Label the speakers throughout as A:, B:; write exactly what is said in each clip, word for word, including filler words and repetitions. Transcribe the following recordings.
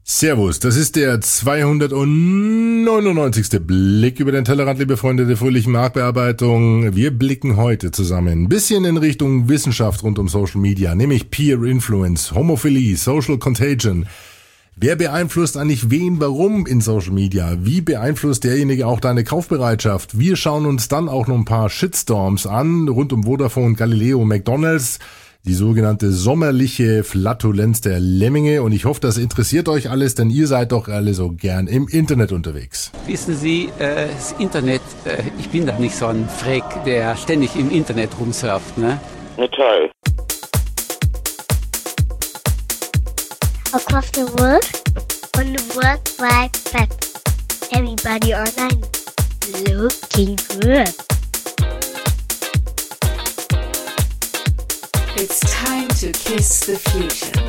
A: Servus, das ist der zweihundertneunundneunzigste Blick über den Tellerrand, liebe Freunde der fröhlichen Marktbearbeitung. Wir blicken heute zusammen ein bisschen in Richtung Wissenschaft rund um Social Media, nämlich Peer Influence, Homophilie, Social Contagion. Wer beeinflusst eigentlich wen, warum in Social Media? Wie beeinflusst derjenige auch deine Kaufbereitschaft? Wir schauen uns dann auch noch ein paar Shitstorms an, rund um Vodafone, Galileo, McDonald's. Die sogenannte sommerliche Flatulenz der Lemminge, und ich hoffe, das interessiert euch alles, denn ihr seid doch alle so gern im Internet unterwegs.
B: Wissen Sie, äh, das Internet, äh, ich bin doch nicht so ein Freak, der ständig im Internet rumsurft, ne?
C: Na toll.
D: Across the world, on the World Wide Web, everybody online, looking good.
E: It's time to kiss the future.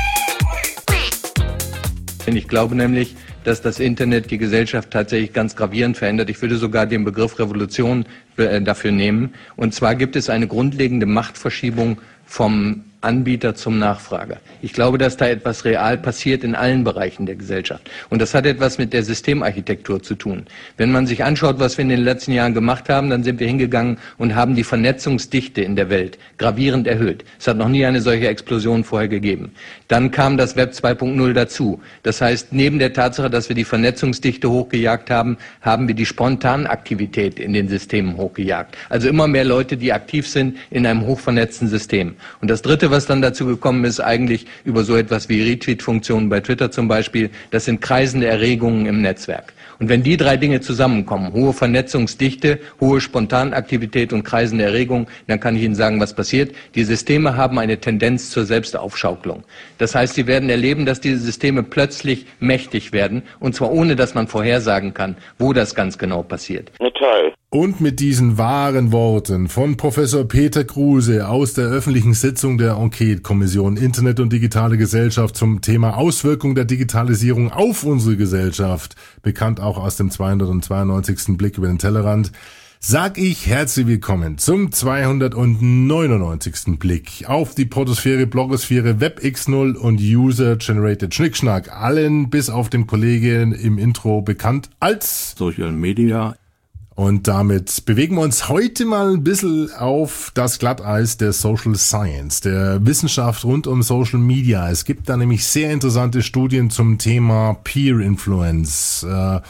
F: Ich glaube nämlich, dass das Internet die Gesellschaft tatsächlich ganz gravierend verändert. Ich würde sogar den Begriff Revolution dafür nehmen. Und zwar gibt es eine grundlegende Machtverschiebung vom Anbieter zum Nachfrager. Ich glaube, dass da etwas real passiert in allen Bereichen der Gesellschaft. Und das hat etwas mit der Systemarchitektur zu tun. Wenn man sich anschaut, was wir in den letzten Jahren gemacht haben, dann sind wir hingegangen und haben die Vernetzungsdichte in der Welt gravierend erhöht. Es hat noch nie eine solche Explosion vorher gegeben. Dann kam das Web zwei Punkt null dazu. Das heißt, neben der Tatsache, dass wir die Vernetzungsdichte hochgejagt haben, haben wir die Spontanaktivität in den Systemen hochgejagt. Also immer mehr Leute, die aktiv sind in einem hochvernetzten System. Und das Dritte, was dann dazu gekommen ist, eigentlich über so etwas wie Retweet-Funktionen bei Twitter zum Beispiel, das sind kreisende Erregungen im Netzwerk. Und wenn die drei Dinge zusammenkommen, hohe Vernetzungsdichte, hohe Spontanaktivität und kreisende Erregung, dann kann ich Ihnen sagen, was passiert. Die Systeme haben eine Tendenz zur Selbstaufschaukelung. Das heißt, Sie werden erleben, dass diese Systeme plötzlich mächtig werden, und zwar ohne, dass man vorhersagen kann, wo das ganz genau passiert.
C: Na toll.
A: Und mit diesen wahren Worten von Professor Peter Kruse aus der öffentlichen Sitzung der Enquete-Kommission Internet und digitale Gesellschaft zum Thema Auswirkung der Digitalisierung auf unsere Gesellschaft, bekannt auch aus dem zweihundertzweiundneunzigsten Blick über den Tellerrand, sag ich herzlich willkommen zum zweihundertneunundneunzigsten Blick auf die Protosphäre, Blogosphäre, Web X null und User-Generated Schnickschnack, allen bis auf den Kollegen im Intro bekannt als
G: Social Media.
A: Und damit bewegen wir uns heute mal ein bisschen auf das Glatteis der Social Science, der Wissenschaft rund um Social Media. Es gibt da nämlich sehr interessante Studien zum Thema Peer Influence, äh,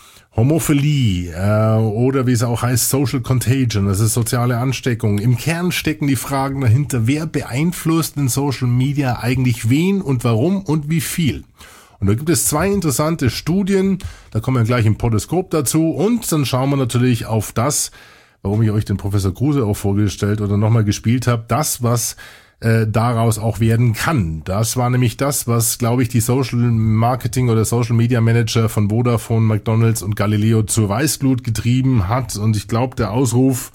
A: Homophilie äh, oder wie es auch heißt, Social Contagion, das ist soziale Ansteckung. Im Kern stecken die Fragen dahinter, wer beeinflusst in Social Media eigentlich wen und warum und wie viel. Und da gibt es zwei interessante Studien, da kommen wir gleich im Podoskop dazu, und dann schauen wir natürlich auf das, warum ich euch den Professor Kruse auch vorgestellt oder nochmal gespielt habe, das, was äh, daraus auch werden kann. Das war nämlich das, was, glaube ich, die Social Marketing oder Social Media Manager von Vodafone, McDonald's und Galileo zur Weißglut getrieben hat, und ich glaube, der Ausruf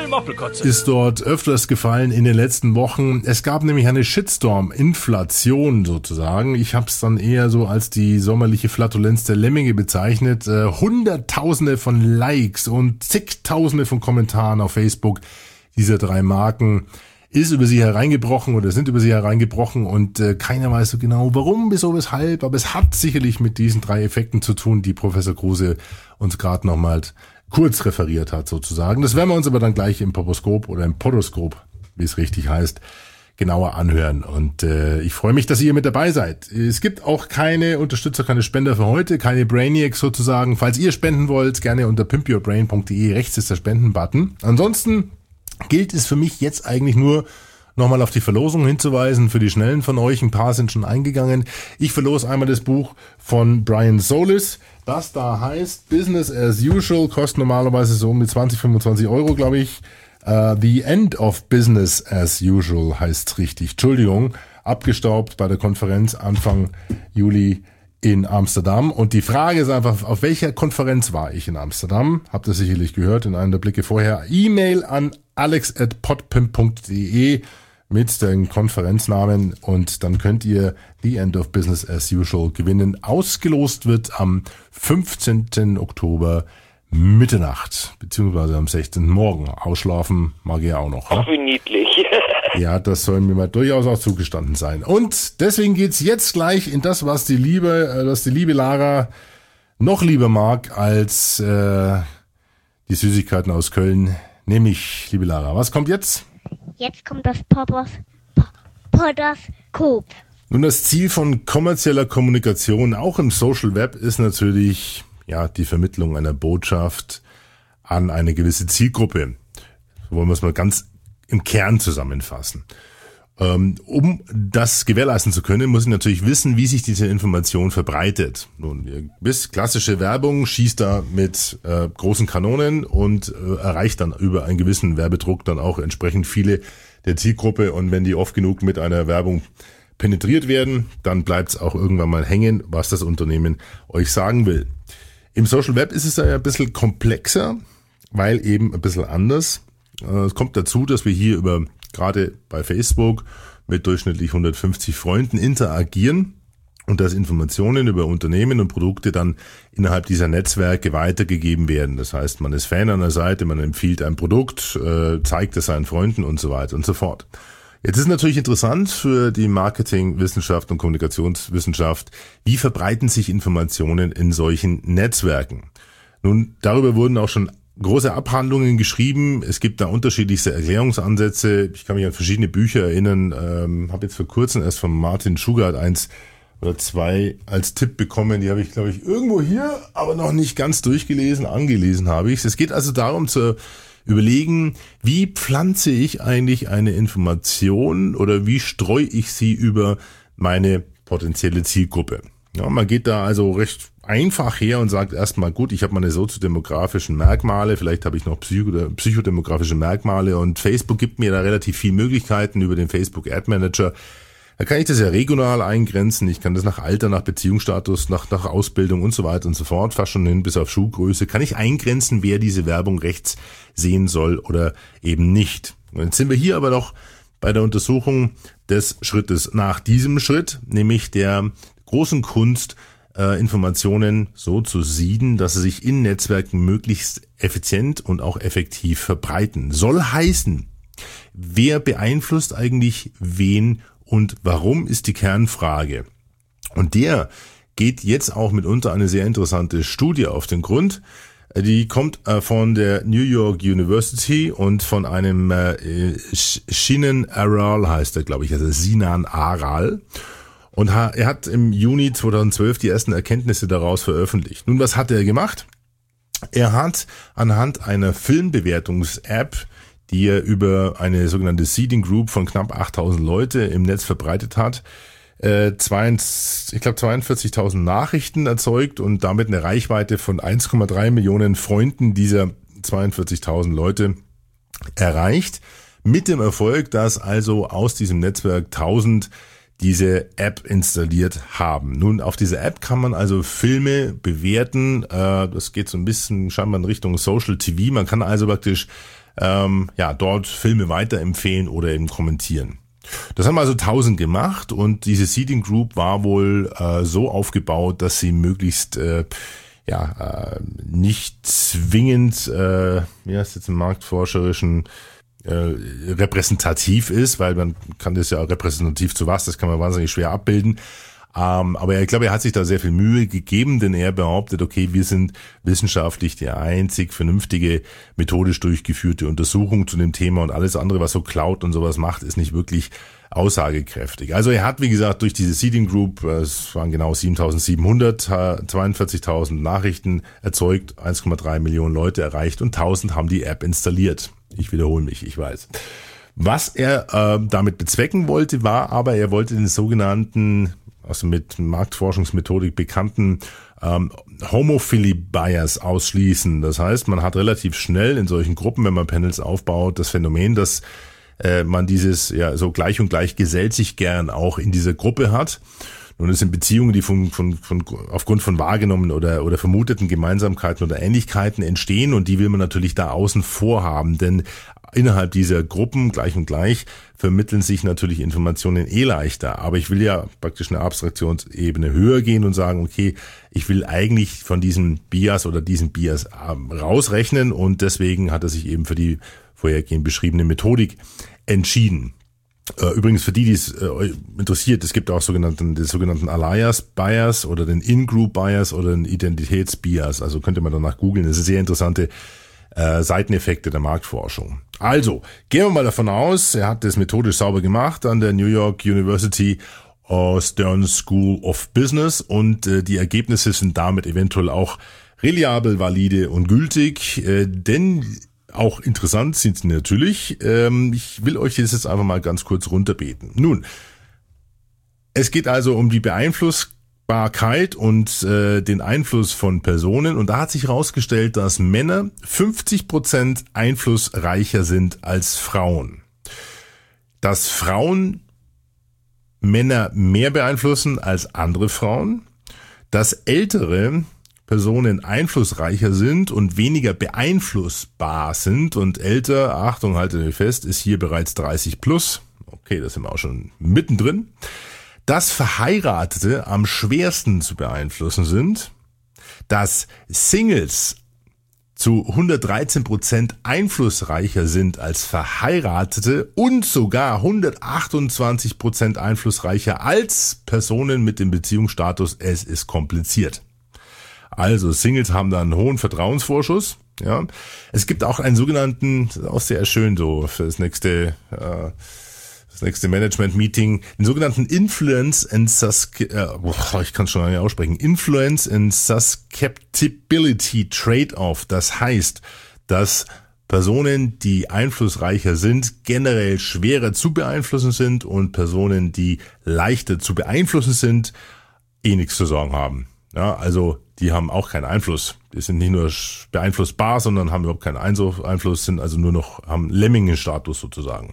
A: ist dort öfters gefallen in den letzten Wochen. Es gab nämlich eine Shitstorm-Inflation sozusagen. Ich habe es dann eher so als die sommerliche Flatulenz der Lemminge bezeichnet. Äh, Hunderttausende von Likes und zigtausende von Kommentaren auf Facebook dieser drei Marken ist über sie hereingebrochen oder sind über sie hereingebrochen, und äh, keiner weiß so genau, warum, wieso, weshalb, aber es hat sicherlich mit diesen drei Effekten zu tun, die Professor Kruse uns gerade nochmal kurz referiert hat sozusagen. Das werden wir uns aber dann gleich im Podoskop oder im Podoskop, wie es richtig heißt, genauer anhören. Und äh, ich freue mich, dass ihr mit dabei seid. Es gibt auch keine Unterstützer, keine Spender für heute, keine Brainiacs sozusagen. Falls ihr spenden wollt, gerne unter pimp your brain punkt de, rechts ist der Spenden-Button. Ansonsten gilt es für mich jetzt eigentlich nur, nochmal auf die Verlosung hinzuweisen, für die Schnellen von euch. Ein paar sind schon eingegangen. Ich verlose einmal das Buch von Brian Solis, das da heißt Business as Usual, kostet normalerweise so um die zwanzig, fünfundzwanzig Euro, glaube ich. Uh, The End of Business as Usual heißt richtig. Entschuldigung, abgestaubt bei der Konferenz Anfang Juli in Amsterdam. Und die Frage ist einfach, auf welcher Konferenz war ich in Amsterdam? Habt ihr sicherlich gehört in einem der Blicke vorher. E-Mail an alex at podpimp punkt de mit dem Konferenznamen, und dann könnt ihr The End of Business as Usual gewinnen. Ausgelost wird am fünfzehnten Oktober Mitternacht, beziehungsweise am sechzehnten Morgen. Ausschlafen mag er auch noch.
C: Ach, wie niedlich.
A: Ja, das soll mir mal durchaus auch zugestanden sein. Und deswegen geht's jetzt gleich in das, was die liebe, was die liebe Lara noch lieber mag als äh, die Süßigkeiten aus Köln. Nämlich, liebe Lara, was kommt jetzt?
D: Jetzt kommt das Poppers, Podoskop.
A: Nun, das Ziel von kommerzieller Kommunikation, auch im Social Web, ist natürlich ja die Vermittlung einer Botschaft an eine gewisse Zielgruppe. So wollen wir es mal ganz im Kern zusammenfassen. Um das gewährleisten zu können, muss ich natürlich wissen, wie sich diese Information verbreitet. Nun, ihr wisst, klassische Werbung schießt da mit äh, großen Kanonen und äh, erreicht dann über einen gewissen Werbedruck dann auch entsprechend viele der Zielgruppe. Und wenn die oft genug mit einer Werbung penetriert werden, dann bleibt es auch irgendwann mal hängen, was das Unternehmen euch sagen will. Im Social Web ist es ja ein bisschen komplexer, weil eben ein bisschen anders. Es kommt dazu, dass wir hier über, gerade bei Facebook, mit durchschnittlich hundertfünfzig Freunden interagieren und dass Informationen über Unternehmen und Produkte dann innerhalb dieser Netzwerke weitergegeben werden. Das heißt, man ist Fan einer Seite, man empfiehlt ein Produkt, äh, zeigt es seinen Freunden und so weiter und so fort. Jetzt ist natürlich interessant für die Marketingwissenschaft und Kommunikationswissenschaft, wie verbreiten sich Informationen in solchen Netzwerken? Nun, darüber wurden auch schon große Abhandlungen geschrieben. Es gibt da unterschiedlichste Erklärungsansätze. Ich kann mich an verschiedene Bücher erinnern. Ähm, habe jetzt vor kurzem erst von Martin Schugart eins oder zwei als Tipp bekommen. Die habe ich, glaube ich, irgendwo hier, aber noch nicht ganz durchgelesen. Angelesen habe ich es. Es geht also darum zu überlegen, wie pflanze ich eigentlich eine Information oder wie streue ich sie über meine potenzielle Zielgruppe. Ja, man geht da also recht einfach her und sagt erstmal, gut, ich habe meine soziodemografischen Merkmale, vielleicht habe ich noch psycho- psychodemografische Merkmale und Facebook gibt mir da relativ viele Möglichkeiten über den Facebook Ad Manager. Da kann ich das ja regional eingrenzen, ich kann das nach Alter, nach Beziehungsstatus, nach, nach Ausbildung und so weiter und so fort, fast schon hin bis auf Schuhgröße, kann ich eingrenzen, wer diese Werbung rechts sehen soll oder eben nicht. Und jetzt sind wir hier aber noch bei der Untersuchung des Schrittes nach diesem Schritt, nämlich der großen Kunst, äh, Informationen so zu sieden, dass sie sich in Netzwerken möglichst effizient und auch effektiv verbreiten. Soll heißen, wer beeinflusst eigentlich wen und warum ist die Kernfrage. Und der geht jetzt auch mitunter eine sehr interessante Studie auf den Grund. Die kommt äh, von der New York University und von einem äh, Sinan Aral heißt er, glaube ich, also Sinan Aral. Und er hat im Juni zweitausendzwölf die ersten Erkenntnisse daraus veröffentlicht. Nun, was hat er gemacht? Er hat anhand einer Filmbewertungs-App, die er über eine sogenannte Seeding Group von knapp achttausend Leute im Netz verbreitet hat, äh, zwei, ich glaube zweiundvierzigtausend Nachrichten erzeugt und damit eine Reichweite von eins Komma drei Millionen Freunden dieser zweiundvierzigtausend Leute erreicht. Mit dem Erfolg, dass also aus diesem Netzwerk tausend diese App installiert haben. Nun, auf dieser App kann man also Filme bewerten. Äh, das geht so ein bisschen scheinbar in Richtung Social T V. Man kann also praktisch ähm, ja dort Filme weiterempfehlen oder eben kommentieren. Das haben also tausend gemacht und diese Seeding Group war wohl äh, so aufgebaut, dass sie möglichst äh, ja äh, nicht zwingend, äh, wie heißt jetzt im marktforscherischen Äh, repräsentativ ist, weil man kann das ja repräsentativ zu was, das kann man wahnsinnig schwer abbilden. Ähm, aber ich glaube, er hat sich da sehr viel Mühe gegeben, denn er behauptet, okay, wir sind wissenschaftlich die einzig vernünftige, methodisch durchgeführte Untersuchung zu dem Thema und alles andere, was so Cloud und sowas macht, ist nicht wirklich aussagekräftig. Also er hat, wie gesagt, durch diese Seeding Group, es waren genau siebentausendsiebenhundert, zweiundvierzigtausend Nachrichten erzeugt, eins Komma drei Millionen Leute erreicht und tausend haben die App installiert. Ich wiederhole mich, ich weiß. Was er äh, damit bezwecken wollte, war aber, er wollte den sogenannten, also mit Marktforschungsmethodik bekannten ähm, Homophilie Bias ausschließen. Das heißt, man hat relativ schnell in solchen Gruppen, wenn man Panels aufbaut, das Phänomen, dass äh, man dieses ja so gleich und gleich gesellt sich gern auch in dieser Gruppe hat. Nun, es sind Beziehungen, die von, von, von, aufgrund von wahrgenommenen oder, oder vermuteten Gemeinsamkeiten oder Ähnlichkeiten entstehen und die will man natürlich da außen vor haben, denn innerhalb dieser Gruppen, gleich und gleich, vermitteln sich natürlich Informationen eh leichter. Aber ich will ja praktisch eine Abstraktionsebene höher gehen und sagen, okay, ich will eigentlich von diesem Bias oder diesem Bias rausrechnen und deswegen hat er sich eben für die vorhergehend beschriebene Methodik entschieden. Übrigens für die, die es äh, interessiert, es gibt auch sogenannten, den sogenannten Alias Bias oder den In-Group Bias oder den Identitätsbias. Also könnte man danach googeln. Das sind sehr interessante äh, Seiteneffekte der Marktforschung. Also, gehen wir mal davon aus, er hat das methodisch sauber gemacht an der New York University uh, Stern School of Business und äh, die Ergebnisse sind damit eventuell auch reliabel, valide und gültig, äh, denn auch interessant sind sie natürlich. Ähm, ich will euch das jetzt einfach mal ganz kurz runterbeten. Nun, es geht also um die Beeinflussbarkeit und äh, den Einfluss von Personen. Und da hat sich herausgestellt, dass Männer fünfzig Prozent einflussreicher sind als Frauen. Dass Frauen Männer mehr beeinflussen als andere Frauen. Dass ältere Personen einflussreicher sind und weniger beeinflussbar sind und älter, Achtung, haltet euch fest, ist hier bereits dreißig plus. Okay, da sind wir auch schon mittendrin. Dass Verheiratete am schwersten zu beeinflussen sind. Dass Singles zu hundertdreizehn Prozent einflussreicher sind als Verheiratete und sogar hundertachtundzwanzig Prozent einflussreicher als Personen mit dem Beziehungsstatus. Es ist kompliziert. Also Singles haben da einen hohen Vertrauensvorschuss. Ja, es gibt auch einen sogenannten, auch sehr schön so für das nächste, äh, das nächste Management-Meeting, den sogenannten Influence and Sus, äh, boah, ich kann es schon gar nicht aussprechen, Influence and Susceptibility Trade-off. Das heißt, dass Personen, die einflussreicher sind, generell schwerer zu beeinflussen sind und Personen, die leichter zu beeinflussen sind, eh nichts zu sagen haben. Ja, also die haben auch keinen Einfluss. Die sind nicht nur beeinflussbar, sondern haben überhaupt keinen Einfluss, sind also nur noch, haben Lemmingenstatus sozusagen.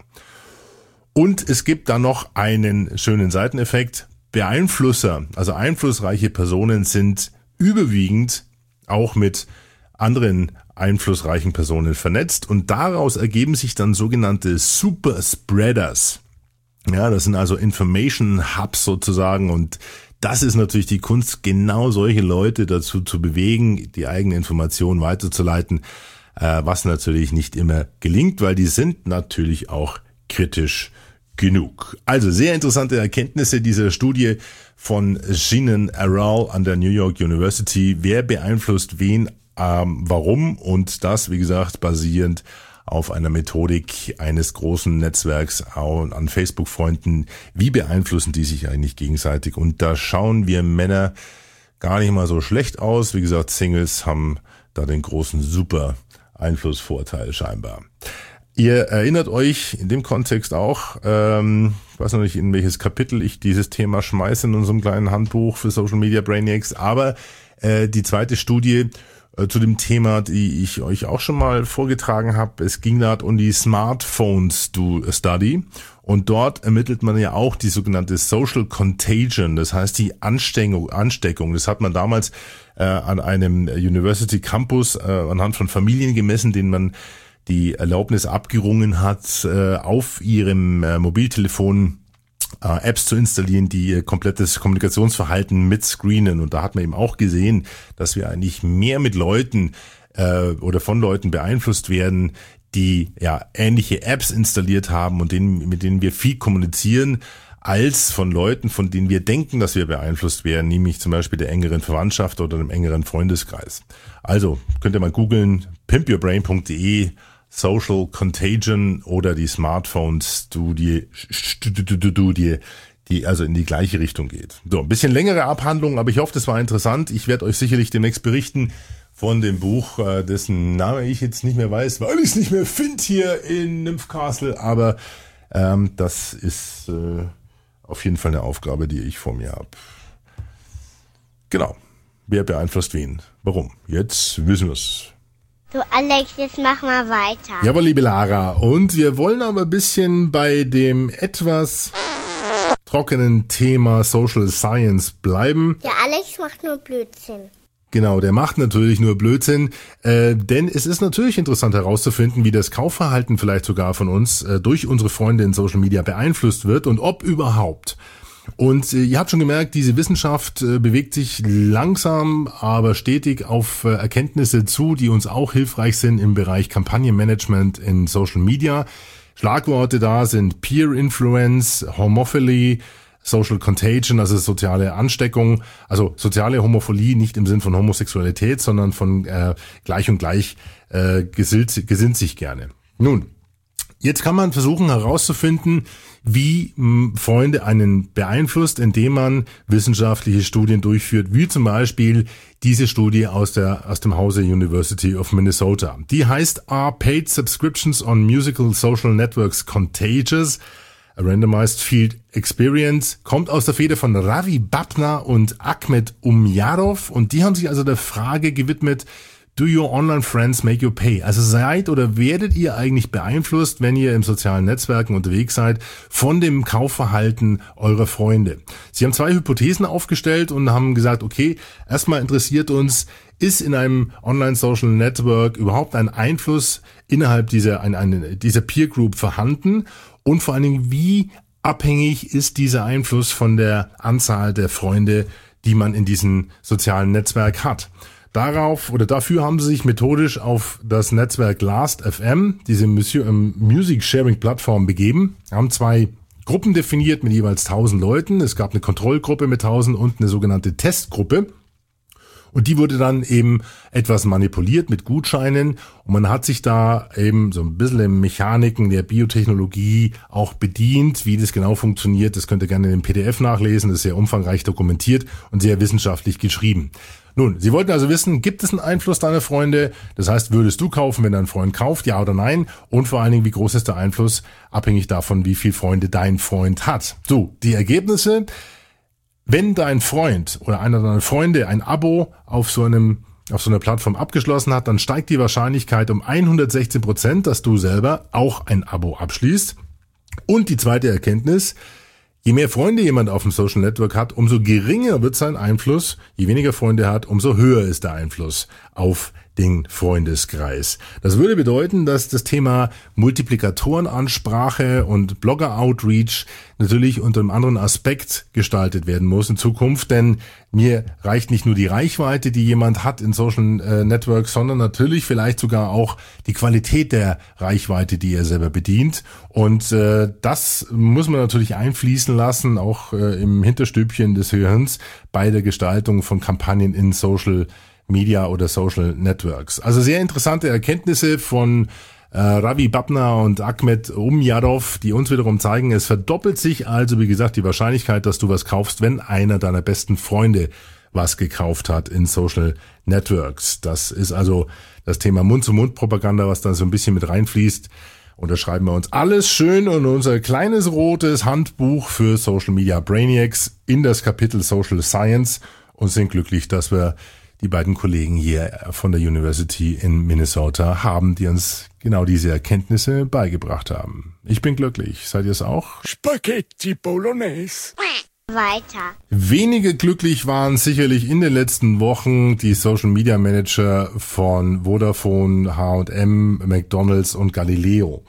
A: Und es gibt da noch einen schönen Seiteneffekt. Beeinflusser, also einflussreiche Personen sind überwiegend auch mit anderen einflussreichen Personen vernetzt und daraus ergeben sich dann sogenannte Superspreaders. Ja, das sind also Information Hubs sozusagen und das ist natürlich die Kunst, genau solche Leute dazu zu bewegen, die eigene Information weiterzuleiten, äh, was natürlich nicht immer gelingt, weil die sind natürlich auch kritisch genug. Also sehr interessante Erkenntnisse dieser Studie von Jeanne Arral an der New York University. Wer beeinflusst wen, ähm, warum und das, wie gesagt, basierend auf einer Methodik eines großen Netzwerks an Facebook-Freunden. Wie beeinflussen die sich eigentlich gegenseitig? Und da schauen wir Männer gar nicht mal so schlecht aus. Wie gesagt, Singles haben da den großen super Einflussvorteil scheinbar. Ihr erinnert euch in dem Kontext auch, ähm, ich weiß noch nicht, in welches Kapitel ich dieses Thema schmeiße in unserem kleinen Handbuch für Social Media Brainiacs, aber äh, die zweite Studie zu dem Thema, die ich euch auch schon mal vorgetragen habe. Es ging da um die Smartphones Study und dort ermittelt man ja auch die sogenannte Social Contagion, das heißt die Ansteckung. Ansteckung. Das hat man damals äh, an einem University Campus äh, anhand von Familien gemessen, denen man die Erlaubnis abgerungen hat, äh, auf ihrem äh, Mobiltelefon Apps zu installieren, die ihr komplettes Kommunikationsverhalten mit screenen. Und da hat man eben auch gesehen, dass wir eigentlich mehr mit Leuten äh, oder von Leuten beeinflusst werden, die ja ähnliche Apps installiert haben und denen, mit denen wir viel kommunizieren, als von Leuten, von denen wir denken, dass wir beeinflusst werden, nämlich zum Beispiel der engeren Verwandtschaft oder dem engeren Freundeskreis. Also könnt ihr mal googeln, pimp your brain punkt de, Social Contagion oder die Smartphone-Studie, Studie, die also in die gleiche Richtung geht. So, ein bisschen längere Abhandlung, aber ich hoffe, das war interessant. Ich werde euch sicherlich demnächst berichten von dem Buch, dessen Name ich jetzt nicht mehr weiß, weil ich es nicht mehr finde hier in Nymphcastle, aber ähm, das ist äh, auf jeden Fall eine Aufgabe, die ich vor mir habe. Genau. Wer beeinflusst wen? Warum? Jetzt wissen wir es.
D: So, Alex, jetzt mach mal weiter.
A: Jawohl, liebe Lara. Und wir wollen aber ein bisschen bei dem etwas trockenen Thema Social Science bleiben.
D: Der Alex macht nur Blödsinn.
A: Genau, der macht natürlich nur Blödsinn, äh, denn es ist natürlich interessant herauszufinden, wie das Kaufverhalten vielleicht sogar von uns äh, durch unsere Freunde in Social Media beeinflusst wird und ob überhaupt. Und äh, ihr habt schon gemerkt, diese Wissenschaft äh, bewegt sich langsam, aber stetig auf äh, Erkenntnisse zu, die uns auch hilfreich sind im Bereich Kampagnenmanagement in Social Media. Schlagworte da sind Peer Influence, Homophily, Social Contagion, also soziale Ansteckung, also soziale Homophilie nicht im Sinn von Homosexualität, sondern von äh, gleich und gleich äh, gesinnt, gesinnt sich gerne. Nun, jetzt kann man versuchen herauszufinden, wie mh, Freunde einen beeinflusst, indem man wissenschaftliche Studien durchführt, wie zum Beispiel diese Studie aus der aus dem Hause University of Minnesota. Die heißt Are Paid Subscriptions on Musical Social Networks Contagious? A Randomized Field Experience, kommt aus der Feder von Ravi Bapna und Ahmed Umyarov, und die haben sich also der Frage gewidmet, do your online friends make you pay? Also seid oder werdet ihr eigentlich beeinflusst, wenn ihr im sozialen Netzwerken unterwegs seid, von dem Kaufverhalten eurer Freunde? Sie haben zwei Hypothesen aufgestellt und haben gesagt, okay, erstmal interessiert uns, ist in einem Online-Social Network überhaupt ein Einfluss innerhalb dieser, ein, ein, dieser Peer Group vorhanden? Und vor allen Dingen, wie abhängig ist dieser Einfluss von der Anzahl der Freunde, die man in diesem sozialen Netzwerk hat? Darauf oder dafür haben sie sich methodisch auf das Netzwerk Last Punkt F M, diese Music-Sharing-Plattform, begeben, haben zwei Gruppen definiert mit jeweils tausend Leuten. Es gab eine Kontrollgruppe mit tausend und eine sogenannte Testgruppe. Und die wurde dann eben etwas manipuliert mit Gutscheinen, und man hat sich da eben so ein bisschen in Mechaniken der Biotechnologie auch bedient. Wie das genau funktioniert, das könnt ihr gerne in dem P D F nachlesen, das ist sehr umfangreich dokumentiert und sehr wissenschaftlich geschrieben. Nun, Sie wollten also wissen, gibt es einen Einfluss deiner Freunde? Das heißt, würdest du kaufen, wenn dein Freund kauft, ja oder nein? Und vor allen Dingen, wie groß ist der Einfluss, abhängig davon, wie viele Freunde dein Freund hat. So, die Ergebnisse: Wenn dein Freund oder einer deiner Freunde ein Abo auf so einem auf so einer Plattform abgeschlossen hat, dann steigt die Wahrscheinlichkeit um hundertsechzehn Prozent, dass du selber auch ein Abo abschließt. Und die zweite Erkenntnis: Je mehr Freunde jemand auf dem Social Network hat, umso geringer wird sein Einfluss. Je weniger Freunde er hat, umso höher ist der Einfluss auf den Freundeskreis. Das würde bedeuten, dass das Thema Multiplikatorenansprache und Blogger-Outreach natürlich unter einem anderen Aspekt gestaltet werden muss in Zukunft, denn mir reicht nicht nur die Reichweite, die jemand hat in Social äh, Networks, sondern natürlich vielleicht sogar auch die Qualität der Reichweite, die er selber bedient. Und äh, das muss man natürlich einfließen lassen, auch äh, im Hinterstübchen des Hirns bei der Gestaltung von Kampagnen in Social Media oder Social Networks. Also sehr interessante Erkenntnisse von äh, Ravi Bapna und Ahmed Umyarov, die uns wiederum zeigen, es verdoppelt sich also, wie gesagt, die Wahrscheinlichkeit, dass du was kaufst, wenn einer deiner besten Freunde was gekauft hat in Social Networks. Das ist also das Thema Mund-zu-Mund-Propaganda, was da so ein bisschen mit reinfließt. Und da schreiben wir uns alles schön in unser kleines rotes Handbuch für Social Media Brainiacs in das Kapitel Social Science und sind glücklich, dass wir die beiden Kollegen hier von der University in Minnesota haben, die uns genau diese Erkenntnisse beigebracht haben. Ich bin glücklich. Seid ihr es auch?
C: Spaghetti Bolognese.
D: Weiter.
A: Weniger glücklich waren sicherlich in den letzten Wochen die Social Media Manager von Vodafone, H und M, McDonald's und Galileo.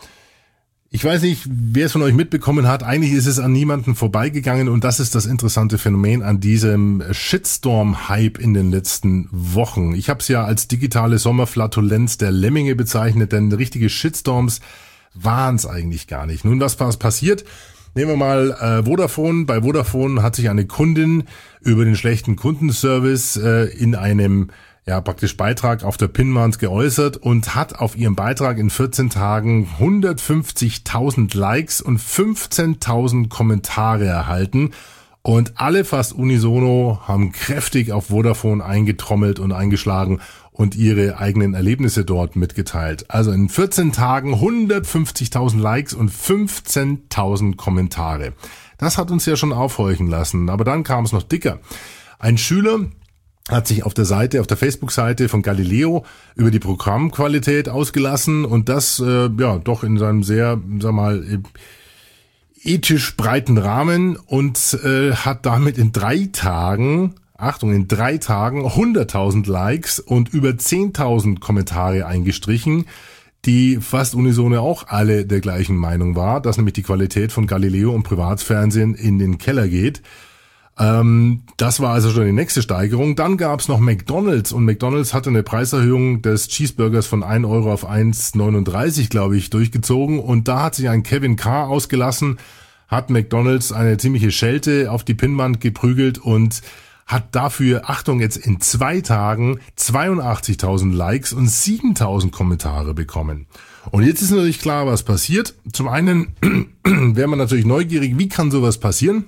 A: Ich weiß nicht, wer es von euch mitbekommen hat, eigentlich ist es an niemanden vorbeigegangen, und das ist das interessante Phänomen an diesem Shitstorm-Hype in den letzten Wochen. Ich habe es ja als digitale Sommerflatulenz der Lemminge bezeichnet, denn richtige Shitstorms waren es eigentlich gar nicht. Nun, was passiert? Nehmen wir mal äh, Vodafone. Bei Vodafone hat sich eine Kundin über den schlechten Kundenservice äh, in einem ja praktisch Beitrag auf der Pinnwand geäußert und hat auf ihrem Beitrag in vierzehn Tagen hundertfünfzigtausend Likes und fünfzehntausend Kommentare erhalten. Und alle fast unisono haben kräftig auf Vodafone eingetrommelt und eingeschlagen und ihre eigenen Erlebnisse dort mitgeteilt. Also in vierzehn Tagen hundertfünfzigtausend Likes und fünfzehntausend Kommentare. Das hat uns ja schon aufhorchen lassen. Aber dann kam es noch dicker. Ein Schüler hat sich auf der Seite, auf der Facebook-Seite von Galileo über die Programmqualität ausgelassen und das, äh, ja, doch in seinem sehr, sag mal, ethisch breiten Rahmen und äh, hat damit in drei Tagen, Achtung, in drei Tagen hunderttausend Likes und über zehntausend Kommentare eingestrichen, die fast unisono auch alle der gleichen Meinung war, dass nämlich die Qualität von Galileo und Privatfernsehen in den Keller geht. Ähm, das war also schon die nächste Steigerung. Dann gab's noch McDonald's und McDonald's hatte eine Preiserhöhung des Cheeseburgers von ein Euro auf eins neununddreißig, glaube ich, durchgezogen. Und da hat sich ein Kevin Carr ausgelassen, hat McDonald's eine ziemliche Schelte auf die Pinnwand geprügelt und hat dafür, Achtung, jetzt in zwei Tagen zweiundachtzigtausend Likes und siebentausend Kommentare bekommen. Und jetzt ist natürlich klar, was passiert. Zum einen wäre man natürlich neugierig, wie kann sowas passieren?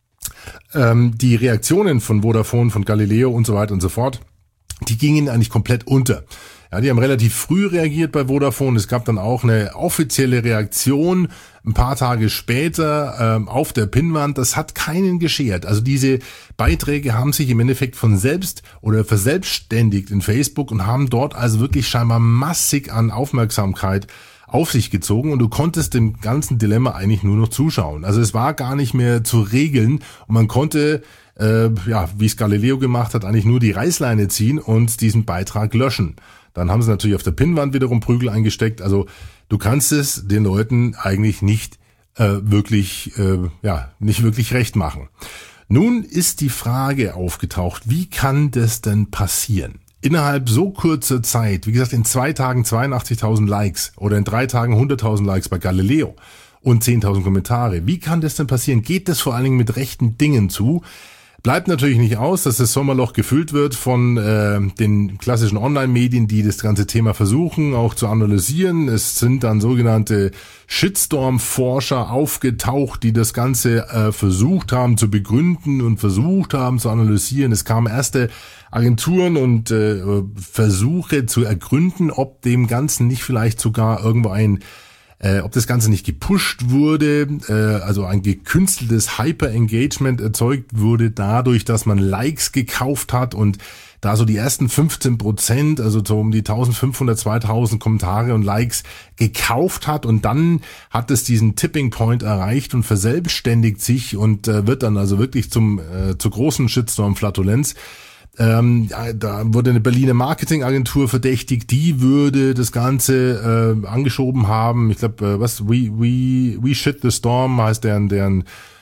A: Ähm, die Reaktionen von Vodafone, von Galileo und so weiter und so fort, die gingen eigentlich komplett unter. Ja, die haben relativ früh reagiert bei Vodafone. Es gab dann auch eine offizielle Reaktion ein paar Tage später ähm, auf der Pinnwand. Das hat keinen geschert. Also diese Beiträge haben sich im Endeffekt von selbst oder verselbstständigt in Facebook und haben dort also wirklich scheinbar massig an Aufmerksamkeit auf sich gezogen und du konntest dem ganzen Dilemma eigentlich nur noch zuschauen. Also es war gar nicht mehr zu regeln und man konnte, äh, ja, wie es Galileo gemacht hat, eigentlich nur die Reißleine ziehen und diesen Beitrag löschen. Dann haben sie natürlich auf der Pinnwand wiederum Prügel eingesteckt. Also du kannst es den Leuten eigentlich nicht äh, wirklich, äh, ja, nicht wirklich recht machen. Nun ist die Frage aufgetaucht, wie kann das denn passieren? Innerhalb so kurzer Zeit, wie gesagt, in zwei Tagen zweiundachtzigtausend Likes oder in drei Tagen hunderttausend Likes bei Galileo und zehntausend Kommentare. Wie kann das denn passieren? Geht das vor allen Dingen mit rechten Dingen zu? Bleibt natürlich nicht aus, dass das Sommerloch gefüllt wird von äh, den klassischen Online-Medien, die das ganze Thema versuchen, auch zu analysieren. Es sind dann sogenannte Shitstorm-Forscher aufgetaucht, die das Ganze äh, versucht haben zu begründen und versucht haben zu analysieren. Es kamen erste Agenturen und äh, Versuche zu ergründen, ob dem Ganzen nicht vielleicht sogar irgendwo ein Äh, ob das Ganze nicht gepusht wurde, äh, also ein gekünsteltes Hyper-Engagement erzeugt wurde dadurch, dass man Likes gekauft hat und da so die ersten fünfzehn Prozent, also so um die eintausendfünfhundert, zweitausend Kommentare und Likes gekauft hat und dann hat es diesen Tipping Point erreicht und verselbstständigt sich und äh, wird dann also wirklich zum äh, zur großen Shitstorm-Flatulenz. Ähm, ja, da wurde eine Berliner Marketingagentur verdächtigt, die würde das Ganze äh, angeschoben haben. Ich glaube, äh, was We We We Shit the Storm heißt deren deren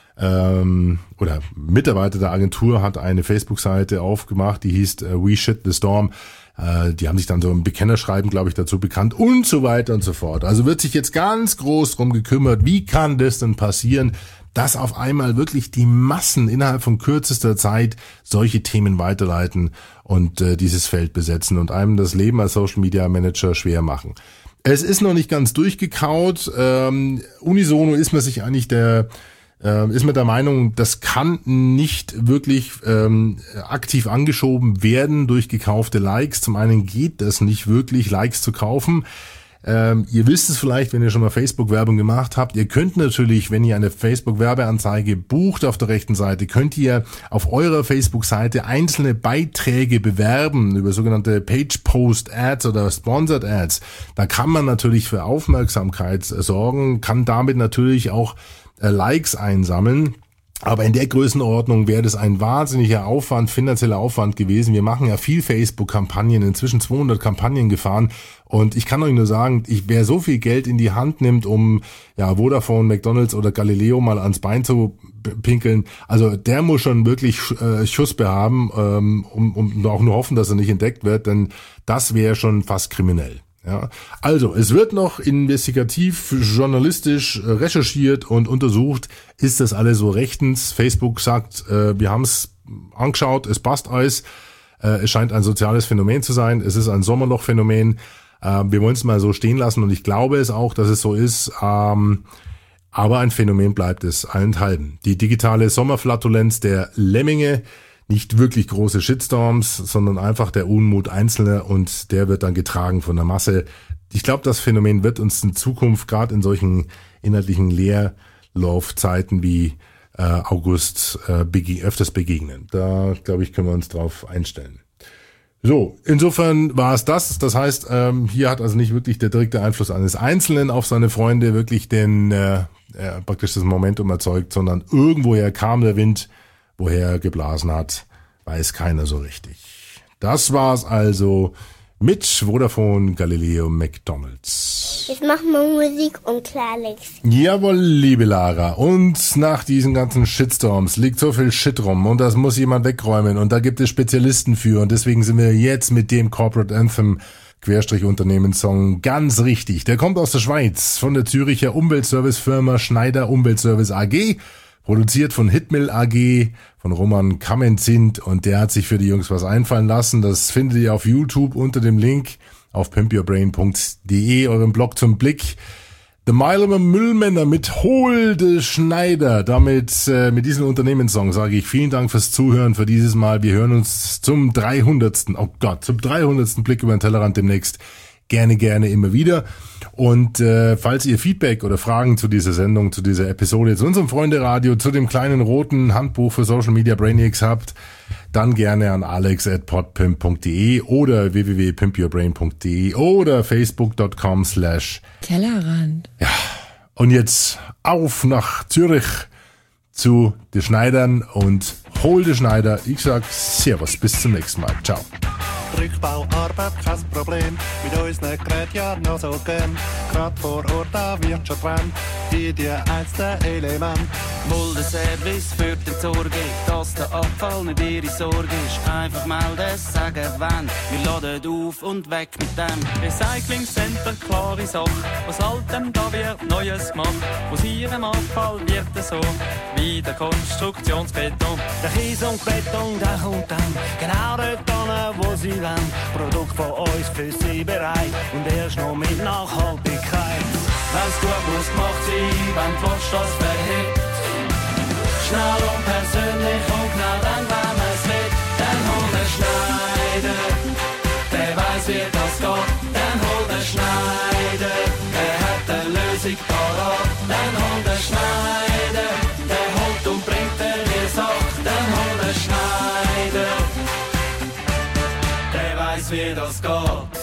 A: ähm, oder Mitarbeiter der Agentur hat eine Facebook-Seite aufgemacht, die hieß äh, We Shit the Storm. Äh, die haben sich dann so ein Bekennerschreiben, glaube ich, dazu bekannt und so weiter und so fort. Also wird sich jetzt ganz groß drum gekümmert, wie kann das denn passieren, dass auf einmal wirklich die Massen innerhalb von kürzester Zeit solche Themen weiterleiten und äh, dieses Feld besetzen und einem das Leben als Social Media Manager schwer machen. Es ist noch nicht ganz durchgekaut. Ähm, unisono ist man sich eigentlich der, äh, ist man der Meinung, das kann nicht wirklich ähm, aktiv angeschoben werden durch gekaufte Likes. Zum einen geht das nicht wirklich, Likes zu kaufen. Ähm, ihr wisst es vielleicht, wenn ihr schon mal Facebook-Werbung gemacht habt. Ihr könnt natürlich, wenn ihr eine Facebook-Werbeanzeige bucht auf der rechten Seite, könnt ihr auf eurer Facebook-Seite einzelne Beiträge bewerben über sogenannte Page-Post-Ads oder Sponsored Ads. Da kann man natürlich für Aufmerksamkeit sorgen, kann damit natürlich auch äh, Likes einsammeln. Aber in der Größenordnung wäre das ein wahnsinniger Aufwand, finanzieller Aufwand gewesen. Wir machen ja viel Facebook-Kampagnen, inzwischen zweihundert Kampagnen gefahren. Und ich kann euch nur sagen, ich, wer so viel Geld in die Hand nimmt, um ja Vodafone, McDonald's oder Galileo mal ans Bein zu pinkeln, also der muss schon wirklich äh, Schuss behaben, ähm, um, um auch nur hoffen, dass er nicht entdeckt wird, denn das wäre schon fast kriminell. Ja, also es wird noch investigativ, journalistisch recherchiert und untersucht, ist das alles so rechtens. Facebook sagt, äh, wir haben es angeschaut, es passt alles, äh, es scheint ein soziales Phänomen zu sein, es ist ein Sommerloch-Phänomen, äh, wir wollen es mal so stehen lassen und ich glaube es auch, dass es so ist, ähm, aber ein Phänomen bleibt es allenthalben. Die digitale Sommerflatulenz der Lemminge, nicht wirklich große Shitstorms, sondern einfach der Unmut Einzelner und der wird dann getragen von der Masse. Ich glaube, das Phänomen wird uns in Zukunft gerade in solchen inhaltlichen Leerlaufzeiten wie äh, August äh, bege- öfters begegnen. Da, glaube ich, können wir uns drauf einstellen. So, insofern war es das. Das heißt, ähm, hier hat also nicht wirklich der direkte Einfluss eines Einzelnen auf seine Freunde wirklich den äh, äh, praktisch das Momentum erzeugt, sondern irgendwoher kam der Wind, woher er geblasen hat, weiß keiner so richtig. Das war's also mit Vodafone Galileo McDonalds.
D: Jetzt machen wir Musik und Klarlex.
A: Jawohl, liebe Lara. Und nach diesen ganzen Shitstorms liegt so viel Shit rum und das muss jemand wegräumen und da gibt es Spezialisten für und deswegen sind wir jetzt mit dem Corporate Anthem Querstrich Unternehmenssong ganz richtig. Der kommt aus der Schweiz von der Züricher Umweltservicefirma Schneider Umweltservice A G. Produziert von Hitmill A G, von Roman Kamenzint und der hat sich für die Jungs was einfallen lassen. Das findet ihr auf YouTube unter dem Link auf pimp your brain punkt de, eurem Blog zum Blick. The Milemer Müllmänner mit Holde Schneider. Damit, äh, mit diesem Unternehmenssong sage ich vielen Dank fürs Zuhören für dieses Mal. Wir hören uns zum dreihundertsten Oh Gott, zum dreihundertsten Blick über den Tellerrand demnächst. Gerne, gerne immer wieder. Und äh, falls ihr Feedback oder Fragen zu dieser Sendung, zu dieser Episode, zu unserem Freunde-Radio, zu dem kleinen roten Handbuch für Social Media Brainiacs habt, dann gerne an alex at podpimp punkt de oder w w w punkt pimp your brain punkt de oder facebook punkt com slash
G: Tellerrand.
A: Ja, und jetzt auf nach Zürich zu den Schneidern und hol den Schneider. Ich sag Servus, bis zum nächsten Mal. Ciao.
H: Rückbauarbeit, kein Problem, mit unseren Geräten ja noch so gern. Grad vor Ort, da wird schon dran, in die einzelnen Elemente.
I: Muldenservice für die Sorge, dass der Abfall nicht ihre Sorge ist. Einfach melden, sagen wann, wir laden auf und weg mit dem.
J: Recycling Center, klare Sache, was Altem da wird Neues gemacht. Aus ihrem Abfall wird es so, wie der Konstruktionsbeton.
H: Der Kies und Beton, der kommt dann genau dort an, wo sie wollen. Produkt von uns für sie bereit und erst noch mit Nachhaltigkeit.
I: Wenn's gut muss, macht sie, wenn du willst, das verhebt. Schnell und persönlich und genau dann, wenn man's will. Dann hol den Schneider, der weiss, wie das geht. Dann hol den Schneider, der hat eine Lösung parat. Dann hol den Schneider, der holt und bringt dir die Sache. Dann hol den Schneider, der weiss, wie das geht.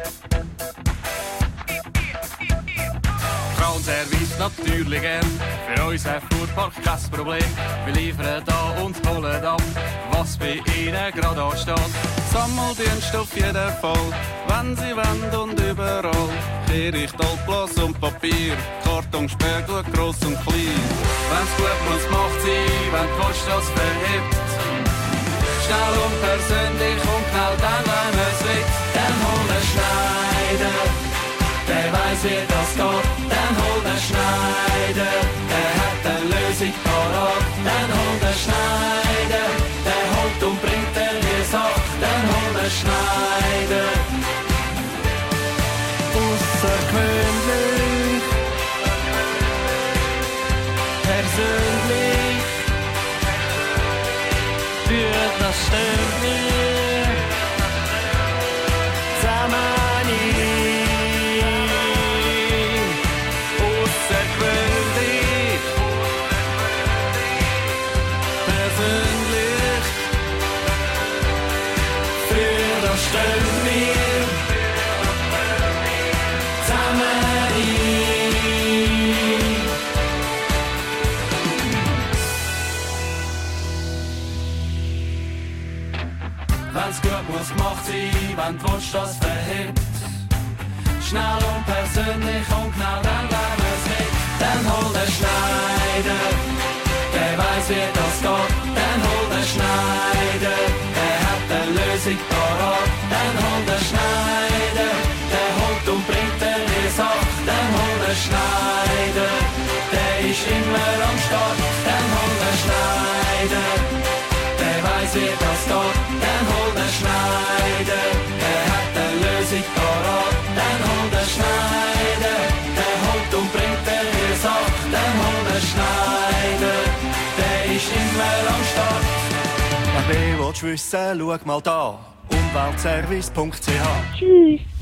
J: Service natürlich gern. Für uns ein Fuhrpark kein Problem. Wir liefern da und holen ab, was bei ihnen gerade ansteht. Sammeldienst auf jeden Fall, wenn sie wollen und überall. Kehricht, Altglas und Papier, Karton, Sperrgut, gross und klein. Wenn's gut muss, macht sie, wenn die Post das verhebt. Schnell und persönlich und genau dann, wenn es will. Dann hol den Schneider, der weiss, wie das geht. Dann hol den Schneider, der hat eine Lösung parat. Dann hol den Schneider, der holt und bringt dir die Sache. Dann hol den Schneider,
H: außergewöhnlich, persönlich, für das stimmt mir, zusammen.
I: Wenn's gut muss, macht sie, wenn du willst, das verhebt. Schnell und persönlich und genau dann, wenn es will. Dann hol den Schneider, der weiss, wie das geht. Dann hol den Schneider, der hat eine Lösung parat. Dann hol den Schneider, der holt und bringt dir die Sache. Dann hol den Schneider, der ist immer am Start. Dann hol den Schneider, der weiss, wie das geht. Dann hol den Schneider, der hat eine Lösung parat. Dann hol den Schneider, der holt und bringt dir die Sache. Dann hol den Schneider, der ist immer am Start.
H: Wenn du willst wissen, schau mal da, umweltservice punkt c h.
D: Tschüss.